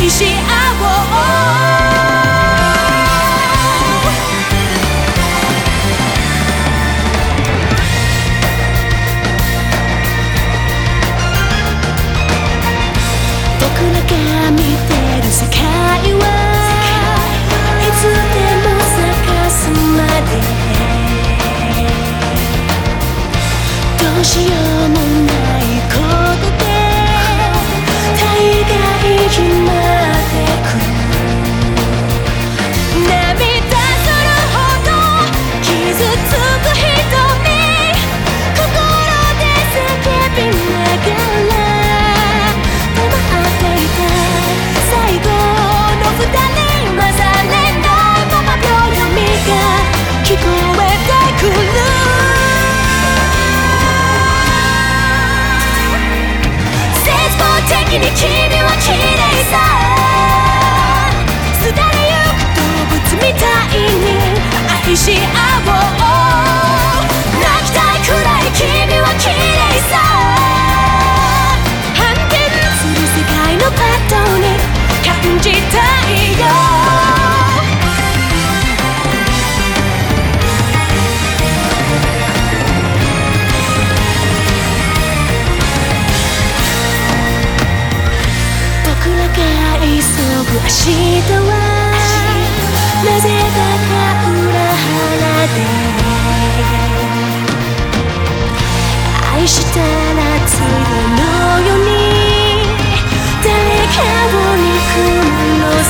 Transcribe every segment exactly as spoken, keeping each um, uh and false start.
愛し合おう。僕らが見てる世界はいつでも咲かすまで、どうしようもないことで大概決まってく。涙するほど傷つく瞳、心で叫びながら止まっていた最後の二人、混ざれないまま秒読みが聞こえてくる。的に君は綺麗さ、すだれゆく動物みたいに愛し合おう。泣きたいくらい君は綺麗さ、反転する世界のパッドに感じたいよ。急ぐ明日はなぜだか裏腹で、愛したらついのように誰かを憎むのさ。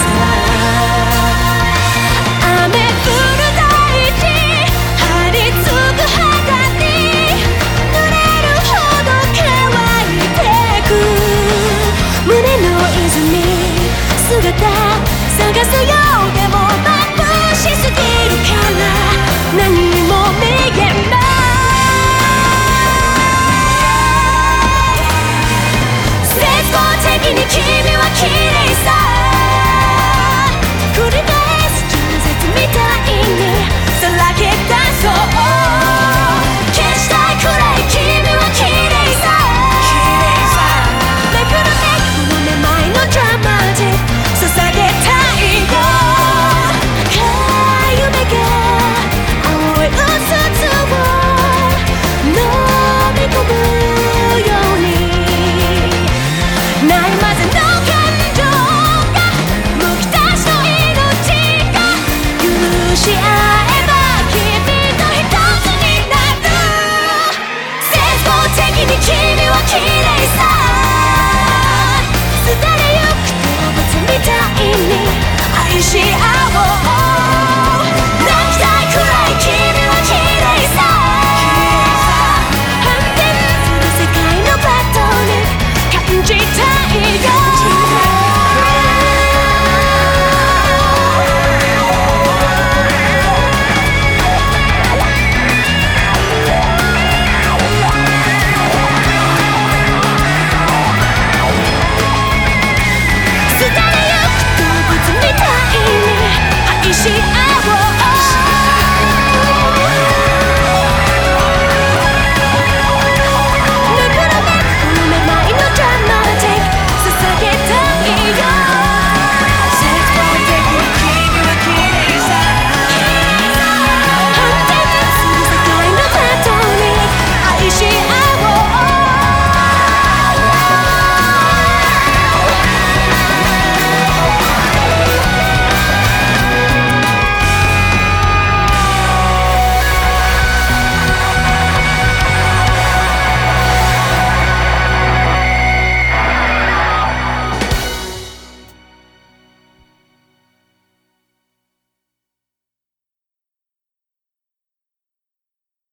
雨降る大地、張り付く肌に濡れるほど乾いてく胸の泉、姿探すようで